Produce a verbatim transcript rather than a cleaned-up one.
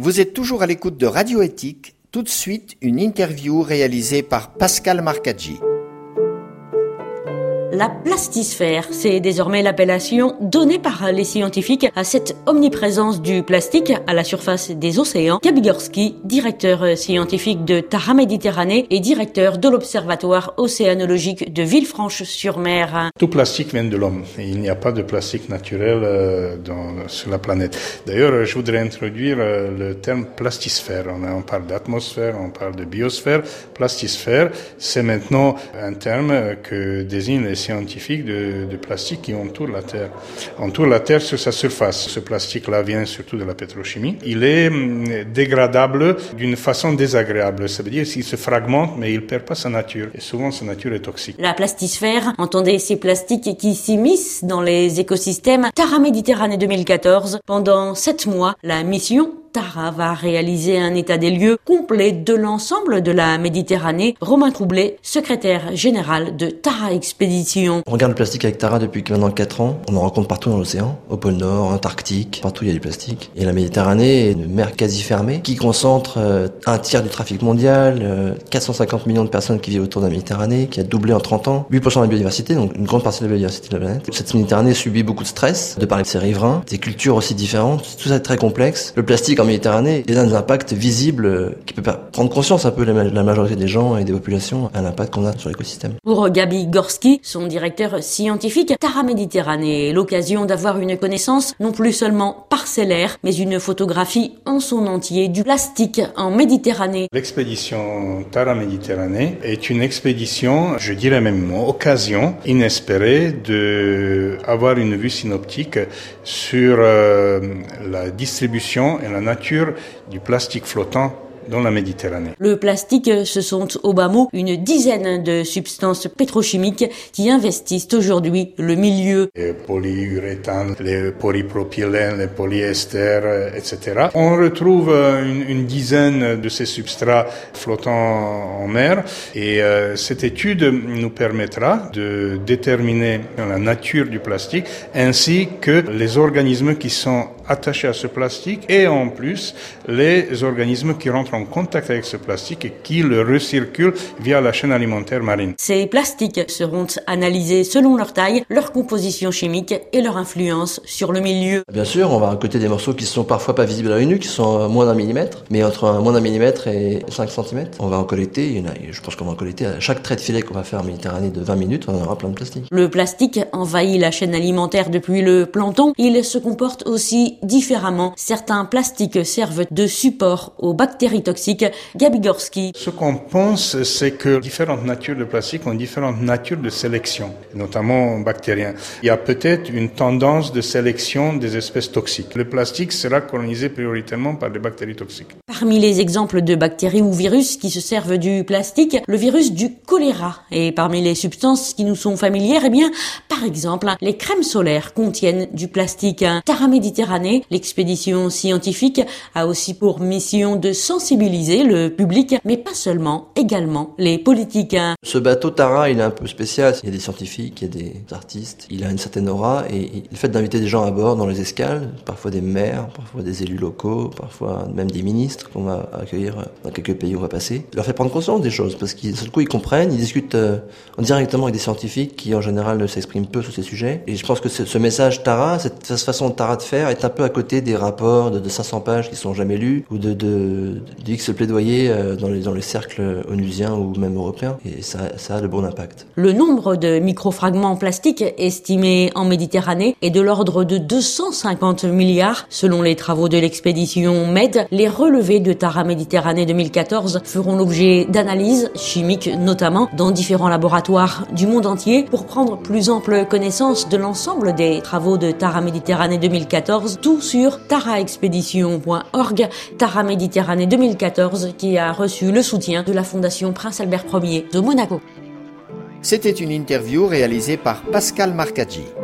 Vous êtes toujours à l'écoute de Radio Éthique. Tout de suite, une interview réalisée par Pascal Marcaggi. La plastisphère, c'est désormais l'appellation donnée par les scientifiques à cette omniprésence du plastique à la surface des océans. Gabi Gorski, directeur scientifique de Tara Méditerranée et directeur de l'Observatoire océanologique de Villefranche-sur-Mer. Tout plastique vient de l'homme. Il n'y a pas de plastique naturel euh, dans, sur la planète. D'ailleurs, je voudrais introduire euh, le terme plastisphère. On, a, on parle d'atmosphère, on parle de biosphère. Plastisphère, c'est maintenant un terme que désignent les scientifiques de, de plastique qui entourent la Terre. Entoure la Terre sur sa surface. Ce plastique-là vient surtout de la pétrochimie. Il est hum, dégradable d'une façon désagréable. Ça veut dire qu'il se fragmente, mais il ne perd pas sa nature. Et souvent, sa nature est toxique. La plastisphère, entendez ces plastiques qui s'immiscent dans les écosystèmes. Tara Méditerranée deux mille quatorze. Pendant sept mois, la mission Tara va réaliser un état des lieux complet de l'ensemble de la Méditerranée. Romain Troublé, secrétaire général de Tara Expédition. On regarde le plastique avec Tara depuis maintenant quatre ans. On en rencontre partout dans l'océan, au pôle Nord, Antarctique, partout il y a du plastique. Et la Méditerranée est une mer quasi fermée qui concentre euh, un tiers du trafic mondial, euh, quatre cent cinquante millions de personnes qui vivent autour de la Méditerranée, qui a doublé en trente ans, huit pour cent de la biodiversité, donc une grande partie de la biodiversité de la planète. Cette Méditerranée subit beaucoup de stress, de par ses riverains, des cultures aussi différentes, tout ça est très complexe. Le plastique en Méditerranée a des impacts visibles qui peut prendre conscience un peu la majorité des gens et des populations à l'impact qu'on a sur l'écosystème. Pour Gabi Gorski, son directeur scientifique, Tara Méditerranée est l'occasion d'avoir une connaissance non plus seulement parcellaire, mais une photographie en son entier du plastique en Méditerranée. L'expédition Tara Méditerranée est une expédition, je dirais même occasion inespérée de avoir une vue synoptique sur euh, la distribution et la nature du plastique flottant dans la Méditerranée. Le plastique, ce sont au bas mot une dizaine de substances pétrochimiques qui investissent aujourd'hui le milieu. Les polyuréthanes, les polypropylènes, les polyesters, et cetera. On retrouve une, une dizaine de ces substrats flottants en mer et euh, cette étude nous permettra de déterminer la nature du plastique ainsi que les organismes qui sont attachés à ce plastique et en plus les organismes qui rentrent en contact avec ce plastique et qui le recirculent via la chaîne alimentaire marine. Ces plastiques seront analysés selon leur taille, leur composition chimique et leur influence sur le milieu. Bien sûr, on va récolter des morceaux qui sont parfois pas visibles à l'œil nu, qui sont moins d'un millimètre, mais entre un, moins d'un millimètre et cinq centimètres. On va en collecter, il y en a, je pense qu'on va en collecter à chaque trait de filet qu'on va faire en Méditerranée de vingt minutes, on aura plein de plastique. Le plastique envahit la chaîne alimentaire depuis le plancton. Il se comporte aussi différemment. Certains plastiques servent de support aux bactéries toxiques. Gabi Gorski. Ce qu'on pense, c'est que différentes natures de plastique ont différentes natures de sélection, notamment bactériens. Il y a peut-être une tendance de sélection des espèces toxiques. Le plastique sera colonisé prioritairement par des bactéries toxiques. Parmi les exemples de bactéries ou virus qui se servent du plastique, le virus du choléra. Et parmi les substances qui nous sont familières, eh bien, par exemple, les crèmes solaires contiennent du plastique. Tara Méditerranée, l'expédition scientifique, a aussi pour mission de sensibiliser le public, mais pas seulement, également les politiques. Ce bateau Tara, il est un peu spécial. Il y a des scientifiques, il y a des artistes, il a une certaine aura et le fait d'inviter des gens à bord dans les escales, parfois des maires, parfois des élus locaux, parfois même des ministres qu'on va accueillir dans quelques pays où on va passer, leur fait prendre conscience des choses parce qu'ils, seul coup, ils comprennent, ils discutent euh, directement avec des scientifiques qui en général ne s'expriment peu sur ces sujets. Et je pense que ce, ce message Tara, cette, cette façon de Tara de faire est un peu à côté des rapports de, de cinq cents pages qui sont jamais lus ou de, de, de X plaidoyer dans les, dans les cercles onusiens ou même européens, et ça, ça a de bons impacts. Le nombre de microfragments plastiques estimés en Méditerranée est de l'ordre de deux cent cinquante milliards. Selon les travaux de l'expédition MED, les relevés de Tara Méditerranée deux mille quatorze feront l'objet d'analyses chimiques, notamment dans différents laboratoires du monde entier, pour prendre plus ample connaissance de l'ensemble des travaux de Tara Méditerranée deux mille quatorze, tout sur tara expédition point org. Tara Méditerranée deux mille quatorze qui a reçu le soutien de la Fondation Prince Albert Ier de Monaco. C'était une interview réalisée par Pascal Marcaggi.